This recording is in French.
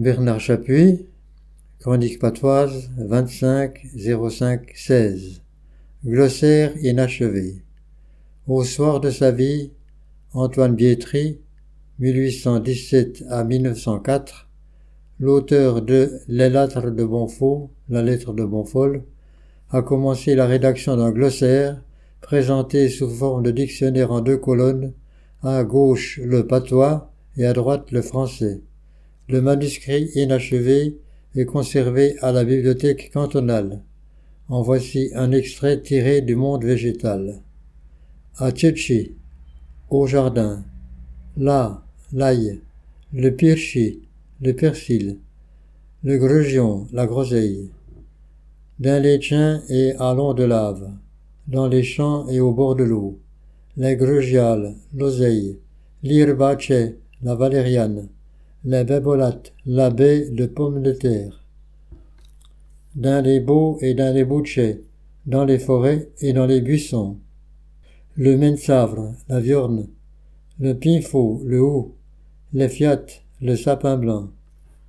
Bernard Chapuis, Chronique patoise, 25-05-16. Glossaire inachevé. Au soir de sa vie, Antoine Biétry, 1817 à 1904, l'auteur de Les Lettres de Bonfaux, la lettre de Bonfol, a commencé la rédaction d'un glossaire présenté sous forme de dictionnaire en 2 colonnes, à gauche le patois et à droite le français. Le manuscrit inachevé est conservé à la bibliothèque cantonale. En voici un extrait tiré du Monde végétal. À Tchétchi, au jardin, là, l'ail, le pirchi, le persil, le grugion, la groseille, d'un létien et à long de lave, dans les champs et au bord de l'eau, les grugiales, l'oseille, l'irbache, la valériane, les bébolates, la baie de pommes de terre, dans les beaux et dans les bouchers, dans les forêts et dans les buissons, le mensavre, la viorne, le pinfo, le hou, les fiates, le sapin blanc,